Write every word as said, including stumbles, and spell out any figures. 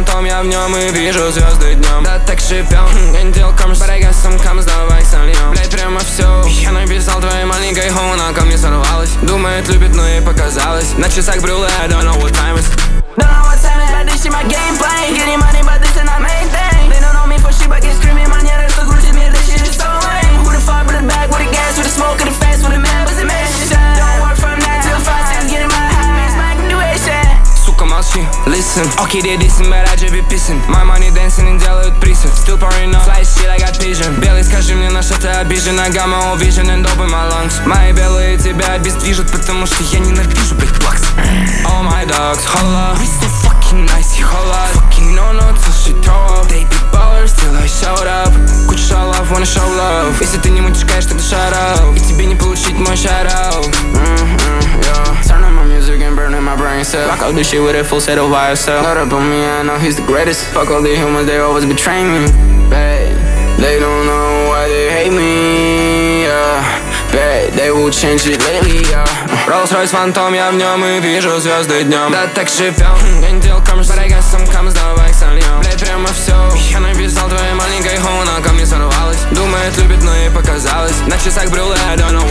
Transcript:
фантом, я в нем и вижу звезды днем. Да так шипел, Angel comes, but I got some comes, давай сольем. Блять, прямо все, я написал твоей маленькой хоу, она ко мне сорвалась. Думает, любит, но ей показалось. На часах брюле, I don't know what time is. Don't know what time it, but this shit my game plan. Getting money, but this is not main thing. They don't know me for shit, but get screaming. Манера, что грузит мир, this shit is so lame. Who the fuck with the bag, with the gas, with the smoke, with the fast, with the man, was it man? Don't work from nine till five, just getting my high, it's my graduation. Сука, молчи, listen. Okay, they dissing, but I just be pissing. My money dancing и делают присед. Still pouring up, fly shit, I got pigeon. Белый, скажи мне, на что ты обижен. I got my own vision and dope in my lungs. Мои белые тебя обездвижут, потому что я ненавижу, блять, плакс. All my dogs, holla. We so fucking nice, holla. Fucking no no till she throw up. They big ballers till I showed up. Куча шалов, wanna show love. Если ты не мутишкаешь, тогда shut up. И тебе не получить мой shout-out. Mm-hmm, yeah. Turn on my music and burn in my brain cell. Rock out this shit with a full set of Y S L. Load up on me, I know he's the greatest. Fuck all the humans, they always betray me. Bad, they don't know why they hate me, yeah. Bad, they will change it lately, yeah. Rolls-Royce фантом, я в нем и вижу звезды днем. Да так шипел, Angel comes, but I got some comes, давай сольем. Блять, прямо все, я написал твоей маленькой хоу, она ко мне сорвалась. Думает, любит, но ей показалось. На часах брюле, I don't know